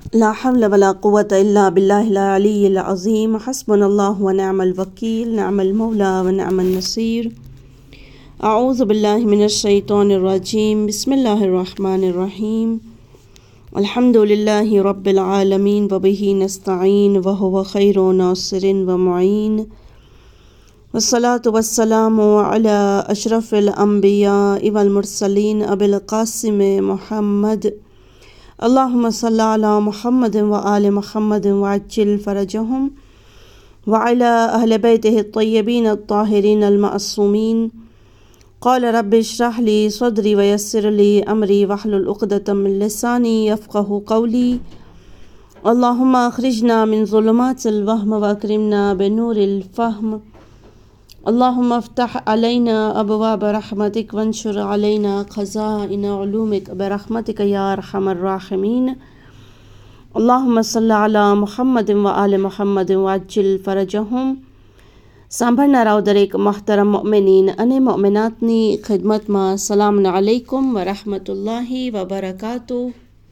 ला हव्ल वला कुव्वत इल्ला बिल्लाहिल अलिय्यिल अज़ीम हस्बुनल्लाहु व निअमल वकील निअमल मौला व निअमन नसीर। अऊज़ु बिल्लाहि मिनश शैतानिर रजीम बिस्मिल्लाहिर रहमानिर रहीम। अल्हम्दुलिल्लाहि रब्बिल आलमीन व बिही नस्तईन व हुवा खैरुन नासिरिन व मुईन। वस्सलातु वस्सलामु अला अशरफिल अंबिया वल मुरसलीन अबिल कासिम मुहम्मद। अल्लाहुम्मा सल्लि अला मुहम्मद व आले मुहम्मद व अज्जिल फरजहुम व अला अहले बैतिहि अत्तय्यबीन अत्ताहिरीन अलमासूमीन। क़ाल रब्बि इश्रह ली सदरी व यस्सिर ली अमरी वहलुल उक़दतम मिन लिसानी यफ़क़हू क़ौली। अल्लाहुम्मा अख़रिजना मिन ज़ुलुमातिल वहम व अकरिमना बिनूरिल फ़हम। अल्लाहुम्मा अफ़्तह अलैना अबवाब रहमतिक वंशुर अलैना ख़ज़ाइन उलूमिक बिरहमतिक या अरहमर राहिमीन। अल्लाहुम्मा सल्लि अला मुहम्मद व आले मुहम्मद व अज्जिल फरजहुम। सांभळनाराओ दरेक मोहतरम मोमिनीन अने मोमिनातनी खिदमतमां सलाम अलैकुम व रहमतुल्लाहि व बरकातुहू।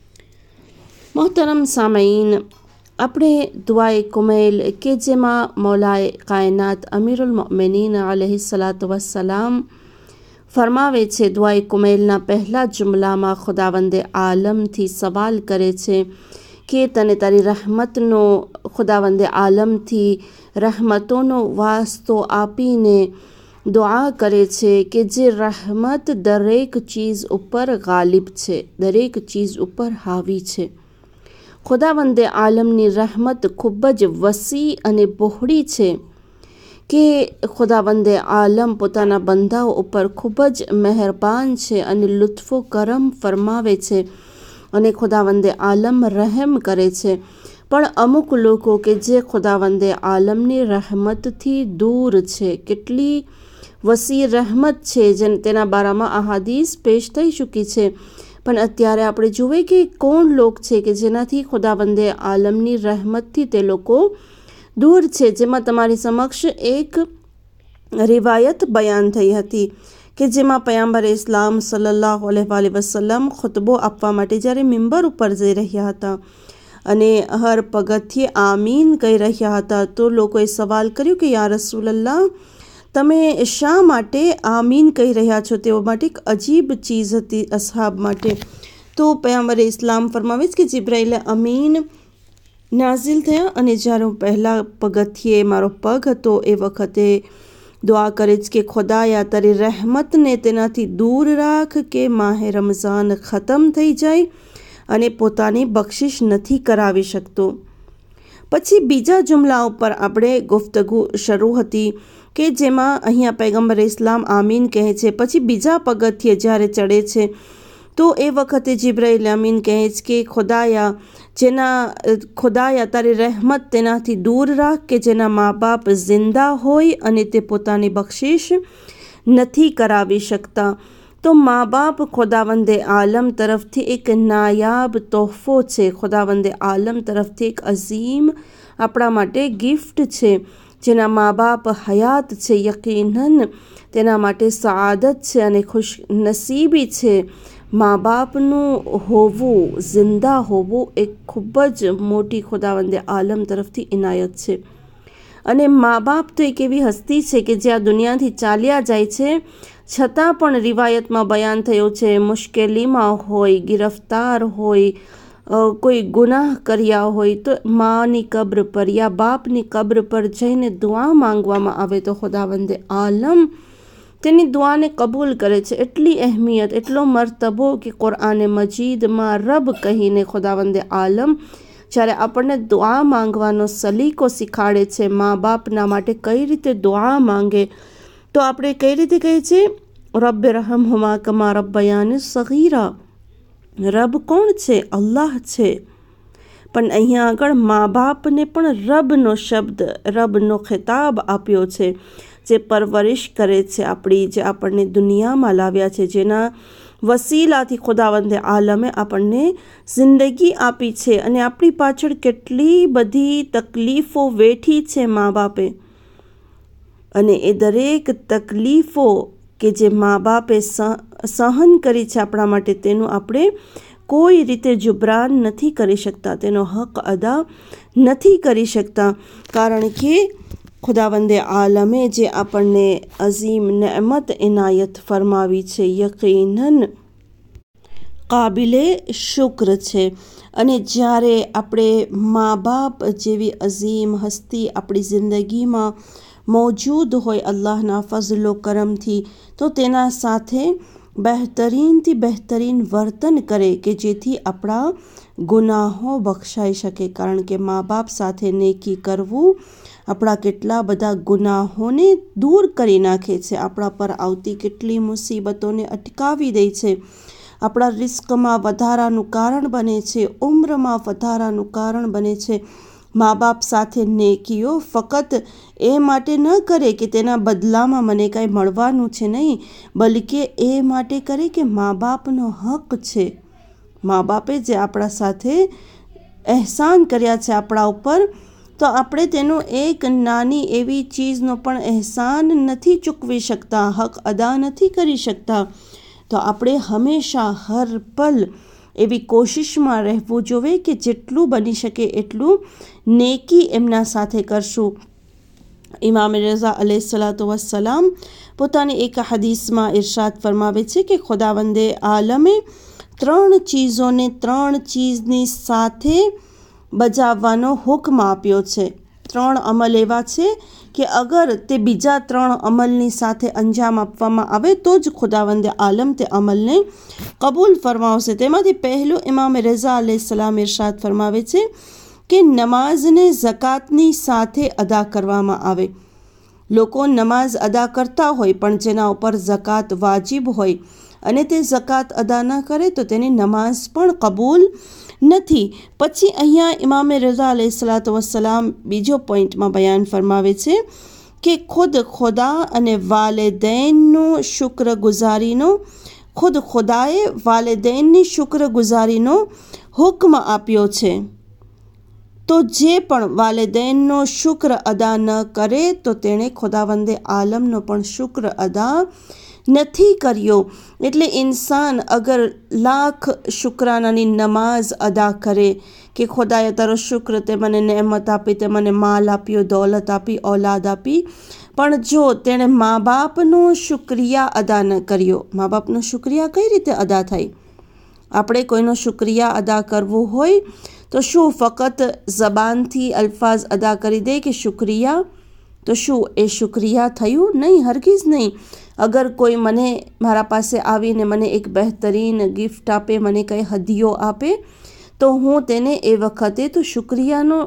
मोहतरम सामईन, આપણે દુઆએ કુમૈલ કે જેમાં મૌલાએ કાયનાત અમીરુલ મોમિનીન અલૈહિસ્સલાતુ વસ્સલામ ફરમાવે છે, દુઆએ કુમૈલના પહેલા જુમલામાં ખુદાવંદે આલમથી સવાલ કરે છે કે તને તારી રહેમતનો ખુદાવંદે આલમથી રહેમતોનો વાસ્તો આપીને દુઆ કરે છે કે જે રહેમત દરેક ચીજ ઉપર ગાલિબ છે, દરેક ચીજ ઉપર હાવી છે। ખુદાવંદે આલમની રહેમત ખૂબ જ વસી અને બહોળી છે કે ખુદાવંદે આલમ પોતાના બંધાઓ ઉપર ખૂબ જ મહેરબાન છે અને લુત્ફો કરમ ફરમાવે છે અને ખુદાવંદે આલમ રહેમ કરે છે। પણ અમુક લોકો કે જે ખુદાવંદે આલમની રહેમતથી દૂર છે, કેટલી વસી રહેમત છે જેને તેના બારામાં અહાદીસ પેશ થઈ ચૂકી છે, પણ અત્યારે આપણે જોઈએ કે કોણ લોક છે કે જેનાથી ખુદાવંદે આલમની રહેમતથી તે લોકો દૂર છે। જેમાં તમારી સમક્ષ એક રિવાયત બયાન થઈ હતી કે જેમાં પયગંબર ઇસ્લામ સલ્લલ્લાહુ અલૈહિ વસલ્લમ ખુતબો આપવા માટે જ્યારે મિંબર ઉપર જઈ રહ્યા હતા અને હર પગથિયે આમીન કહી રહ્યા હતા, તો લોકોએ સવાલ કર્યો કે યા રસૂલલ્લાહ, તમે શા માટે આમીન કહી રહ્યા છો? તેઓ માટે એક અજીબ ચીજ હતી અસહાબ માટે। તો પયગંબર ઇસ્લામ ફરમાવે છે કે જિબ્રાઈલ અમીન નાઝિલ થયા અને જ્યારે હું પહેલા પગથિયે મારો પગ હતો એ વખતે દુઆ કરે છે કે ખુદાયા તારી રહેમતને તેનાથી દૂર રાખ કે માહે રમઝાન ખતમ થઈ જાય અને પોતાની બક્ષિશ નથી કરાવી શકતો। પછી બીજા જુમલા ઉપર આપણે ગુફ્તગુ શરૂ હતી કે જેમાં અહીંયા પયગંબર ઇસ્લામ આમીન કહે છે। પછી બીજા પગથિયે જ્યારે ચડે છે તો એ વખતે જિબ્રાઈલ અમીન કહે છે કે ખુદાયા તારી રહેમત તેનાથી દૂર રાખ કે જેના મા બાપ જિંદા હોય અને તે પોતાની બક્ષિશ નથી કરાવી શકતા। તો મા બાપ ખુદાવંદે આલમ તરફથી એક નાયાબ તોહફો છે, ખુદાવંદે આલમ તરફથી એક અઝીમ આપણા માટે ગિફ્ટ છે। જેના મા બાપ હયાત છે, યકીનન તેના માટે સઆદત છે અને ખુશ નસીબી છે। મા બાપનું હોવું, જિંદા હોવું એક ખૂબ જ મોટી ખુદાવંદે આલમ તરફથી ઇનાયત છે। અને મા બાપ તો એક એવી હસ્તી છે કે જે આ દુનિયાથી ચાલ્યા જાય છે, છતાં પણ રિવાયતમાં બયાન થયો છે મુશ્કેલીમાં હોય, ગિરફ્તાર હોય, કોઈ ગુનાહ કર્યા હોય તો માની કબ્ર પર યા બાપની કબ્ર પર જઈને દુઆ માંગવામાં આવે તો ખુદાવંદે આલમ તેની દુઆને કબૂલ કરે છે। એટલી અહેમિયત, એટલો મર્તબો કે કુરઆને મજીદમાં રબ કહીને ખુદાવંદે આલમ જ્યારે આપણને દુઆ માંગવાનો સલીકો શીખાડે છે, મા બાપના માટે કઈ રીતે દુઆ માંગે, તો આપણે કઈ રીતે કહીએ છીએ, રબ્બે રહમહુમા કમા રબ્બયાની સગીરા। રબ કોણ છે? અલ્લાહ છે। પણ અહીંયા આગળ મા બાપને પણ રબનો શબ્દ, રબનો ખિતાબ આપ્યો છે, જે પરવરિશ કરે છે આપણી, જે આપણને દુનિયામાં લાવ્યા છે, જેના વસીલાથી ખુદાવંદે આલમે આપણને જિંદગી આપી છે અને આપણી પાછળ કેટલી બધી તકલીફો વેઠી છે મા બાપે, અને એ દરેક તકલીફો કે જે મા બાપે સહન કરી છે આપણા માટે, તેનું આપણે કોઈ રીતે જુબરાન નથી કરી શકતા, તેનો હક અદા નથી કરી શકતા, કારણ કે ખુદાવંદે આલમે જે આપણને અઝીમ નેમત ઇનાયત ફરમાવી છે યકીનન કાબિલે શુક્ર છે. અને જ્યારે આપણે મા બાપ જેવી અઝીમ હસ્તી આપણી જિંદગીમાં મોજૂદ હોય અલ્લાહના ફઝલો કરમથી, તો તેના સાથે બહેતરીનથી બહેતરીન વર્તન કરે કે જેથી આપણા ગુનાહો બક્ષાઈ શકે, કારણ કે મા બાપ સાથે નેકી કરવું આપણા કેટલા બધા ગુનાહોને દૂર કરી નાખે છે, આપણા પર આવતી કેટલી મુસીબતોને અટકાવી દે છે, આપણા રિસ્કમાં વધારાનું કારણ બને છે, ઉમ્રમાં વધારાનું કારણ બને છે. મા બાપ સાથે નેકીઓ ફક્ત એ માટે ન કરે કે તેના બદલામાં મને કાંઈ મળવાનું છે, નહીં, બલકે એ માટે કરે કે મા બાપનો હક છે. મા બાપે જે આપણા સાથે એહસાન કર્યા છે આપણા ઉપર, તો આપણે તેનો એક નાની એવી ચીજનો પણ એહસાન નથી ચૂકવી શકતા, હક અદા નથી કરી શકતા. તો આપણે હંમેશા હર પલ એવી કોશિશમાં રહેવું જોઈએ કે જેટલું બની શકે એટલું નેકી એમના સાથે કરશું. ઇમામ રઝા અલૈહિસ્સલાતુ વસ્સલામ પોતાની એક હદીસમાં ઇરશાદ ફરમાવે છે કે ખુદાવંદે આલમે 3 ચીજોને 3 ચીજની સાથે બજાવવાનો હુક્મ આપ્યો છે. 3 અમલ એવા છે કે અગર તે બીજા 3 અમલની સાથે અંજામ આપવામાં આવે તો જ ખુદાવંદે આલમ તે અમલને કબૂલ ફરમાવશે. તેમાંથી પહેલું ઇમામ રઝા અલૈહિસ્સલામ ઇરશાદ ફરમાવે છે કે નમાઝને ઝકાતની સાથે અદા કરવામાં આવે. લોકો નમાઝ અદા કરતા હોય પણ જેના ઉપર ઝકાત વાજિબ હોય અને તે ઝકાત અદા ન કરે તો તેની નમાઝ પણ કબૂલ નથી. પછી અહીંયા ઇમામે રઝા અલૈહિસ્સલાતુ વસ્સલામ બીજો પોઈન્ટમાં બયાન ફરમાવે છે કે ખુદા અને ખુદાએ વાલિદૈનની શુક્રગુજારીનો હુક્મ આપ્યો છે. તો જે પણ વાલિદૈનનો શુક્ર અદા ન કરે તો તેણે ખુદાવંદે આલમનો પણ શુક્ર અદા નથી કર્યો. એટલે ઇન્સાન અગર લાખ શુક્રાનાની નમાઝ અદા કરે કે ખુદાએ તારો શુક્ર, તે મને નેમત આપી, તે મને માલ આપ્યો, દોલત આપી, ઔલાદ આપી, પણ જો તેણે મા બાપનો શુક્રિયા અદા ન કર્યો, મા બાપનો શુક્રિયા કઈ રીતે અદા થાય? આપણે કોઈનો શુક્રિયા અદા કરવું હોય તો શું ફક્ત ઝબાનથી અલ્ફાઝ અદા કરી દે કે શુક્રિયા, તો શું એ શુક્રિયા થયું? નહીં, હરગીઝ નહીં. અગર કોઈ મારા પાસે આવીને મને એક બહેતરીન ગિફ્ટ આપે, મને કંઈ હદિયો આપે, તો હું તેને એ વખતે તો શુક્રિયાનો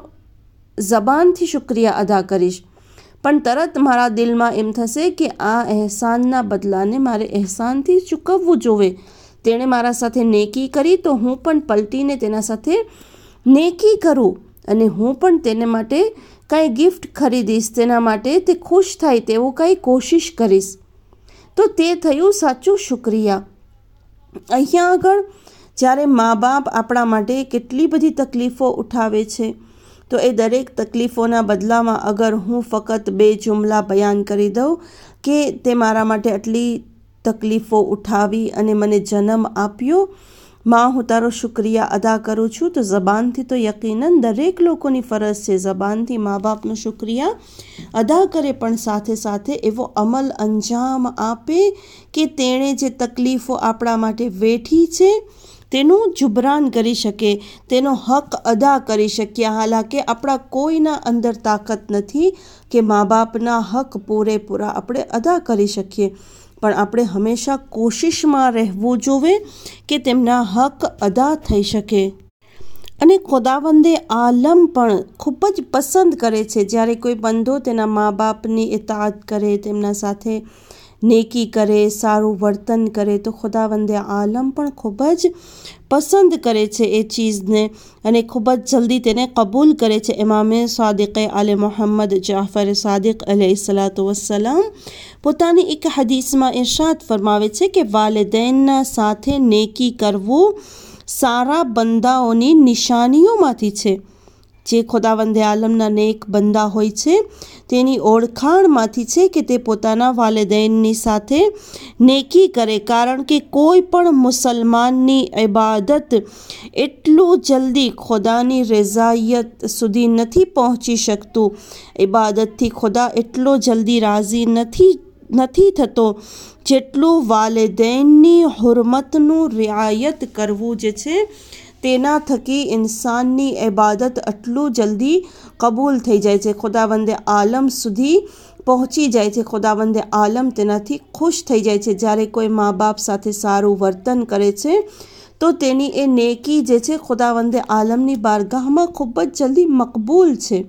ઝબાનથી શુક્રિયા અદા કરીશ, પણ તરત મારા દિલમાં એમ થશે કે આ એહસાનના બદલાને મારે એહસાનથી ચૂકવવું જોવે. તેણે મારા સાથે નેકી કરી તો હું પણ પલટીને તેના સાથે નેકી કરું અને હું પણ તેને માટે કાંઈ ગિફ્ટ ખરીદીશ, તેના માટે તે ખુશ થાય તેવું કાંઈ કોશિશ કરીશ. તો તે થયું સાચું શુક્રિયા. અહીંયા આગળ જ્યારે મા બાપ આપણા માટે કેટલી બધી તકલીફો ઉઠાવે છે, તો એ દરેક તકલીફોના બદલામાં અગર હું ફક્ત 2 જુમલા બયાન કરી દઉં કે તે મારા માટે આટલી તકલીફો ઉઠાવી અને મને જન્મ આપ્યો, માં હું તારો શુક્રિયા અદા કરું છું, તો ઝબાનથી તો યકીનન દરેક લોકોની ફરજ છે ઝબાનથી મા બાપનો શુક્રિયા અદા કરે, પણ સાથે સાથે એવો અમલ અંજામ આપે કે તેણે જે તકલીફો આપણા માટે વેઠી છે તેનું જુબરાન કરી શકે, તેનો હક અદા કરી શકીએ. હાલાકે આપણા કોઈના અંદર તાકાત નથી કે મા બાપના હક પૂરેપૂરા આપણે અદા કરી શકીએ, પણ આપણે હંમેશા કોશિશમાં રહેવું જોઈએ કે તેમના હક અદા થઈ શકે. અને ખુદાવંદે આલમ પણ ખૂબ જ પસંદ કરે છે જ્યારે કોઈ બંદો તેના મા બાપની ઇતાઅત કરે, તેમના સાથે નેકી કરે, સારું વર્તન કરે, તો ખુદાવંદે આલમ પણ ખૂબ જ પસંદ કરે છે એ ચીઝને અને ખૂબ જ જલ્દી તેને કબૂલ કરે છે. ઇમામે સાદિક આલે મોહમ્મદ જાફર સાદિક અલૈહિસ્સલાતુ વસ્સલામ પોતાની એક હદીસમાં ઇરશાદ ફરમાવે છે કે વાલિદૈનના સાથે નેકી કરવું સારા બંદાઓની નિશાનીઓમાંથી છે. જે ખુદાવંદે આલમના નેક બંદા હોય છે તેની ઓળખાણમાંથી છે કે તે પોતાના વાલિદૈનની સાથે નેકી કરે, કારણ કે કોઈ પણ મુસલમાનની ઇબાદત એટલું જલ્દી ખુદાની રઝાયત સુધી નથી પહોંચી શકતું, ઇબાદતથી ખુદા એટલો જલ્દી રાજી નથી થતો જેટલું વાલિદૈનની હુરમતનું રિઆયત કરવું જે છે તેના થકી ઇન્સાનની ઇબાદત આટલું જલ્દી કબૂલ થઈ જાય છે, ખુદાવંદે આલમ સુધી પહોંચી જાય છે, ખુદાવંદે આલમ તેનાથી ખુશ થઈ જાય છે। જ્યારે કોઈ મા બાપ સાથે સારું વર્તન કરે છે તો તેની એ નેકી જે છે ખુદાવંદે આલમની બારગાહમાં ખૂબ જ જલ્દી મકબૂલ છે।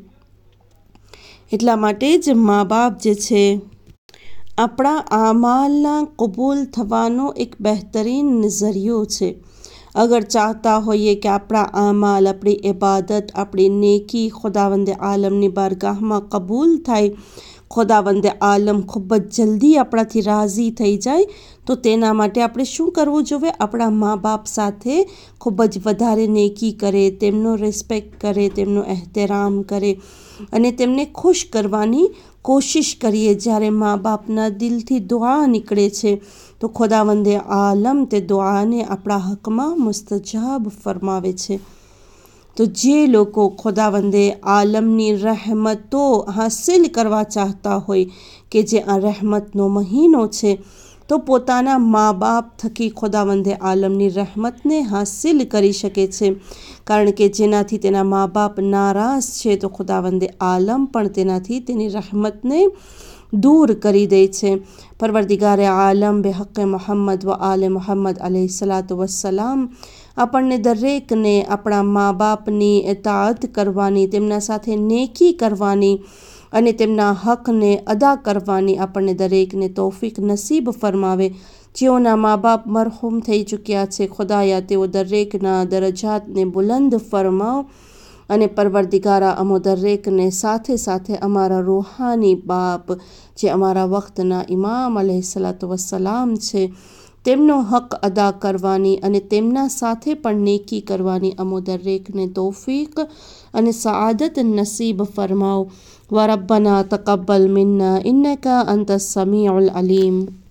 એટલા માટે જ મા બાપ જે છે આપણા આમાલના કબૂલ થવાનો એક બહેતરીન નઝરિયો છે। અગર ચાહતા હોઈએ કે આપણા આમાલ, આપણી ઇબાદત, આપણી નેકી ખુદાવંદે આલમની બારગાહમાં કબૂલ થાય, ખુદાવંદે આલમ ખૂબ જ જલ્દી આપણાથી રાજી થઈ જાય, તો તેના માટે આપણે શું કરવું જોઈએ? આપણા મા બાપ સાથે ખૂબ જ વધારે નેકી કરે, તેમનો રિસ્પેક્ટ કરે, તેમનો એહતરામ કરે અને તેમને ખુશ કરવાની કોશિશ કરીએ। જ્યારે મા બાપના દિલથી દુઆ નીકળે છે તો ખુદાવંદે આલમ તે દુઆને આપણા હકમાં મુસ્તજાબ ફરમાવે છે। તો જે લોકો ખુદાવંદે આલમની રહેમતો હાસિલ કરવા ચાહતા હોય કે જે આ રહેમતનો મહિનો છે, તો પોતાના મા બાપ થકી ખુદાવંદે આલમની રહેમતને હાસિલ કરી શકે છે, કારણ કે જેનાથી તેના મા બાપ નારાજ છે તો ખુદાવંદે આલમ પણ તેનાથી તેની રહેમતને દૂર કરી દે છે। પરવરદિગારે આલમ બેહક્કે મોહમ્મદ વ આલે મોહમ્મદ અલૈહિસ્સલાતુ વસ્સલામ આપણને દરેકને આપણા મા બાપની ઇતાઅત કરવાની, તેમના સાથે નેકી કરવાની અને તેમના હકને અદા કરવાની આપણને દરેકને તૌફીક નસીબ ફરમાવે। જેઓના મા બાપ મરહૂમ થઈ ચૂક્યા છે, ખુદાયા તેઓ દરેકના દરજાતને બુલંદ ફરમાવ અને પરવરદિગારા અમો દરેકને સાથે સાથે અમારા રૂહાની બાપ જે અમારા વખતના ઇમામ અલૈહિસ્સલાતુ વસ્સલામ છે તેમનો હક અદા કરવાની અને તેમના સાથે પણ નેકી કરવાની અમો દરેકને તૌફીક અને સઆદત નસીબ ફરમાવ। व रब्बना तक़ब्बल मिन्ना इन्नका अंतस समीउल अलीम।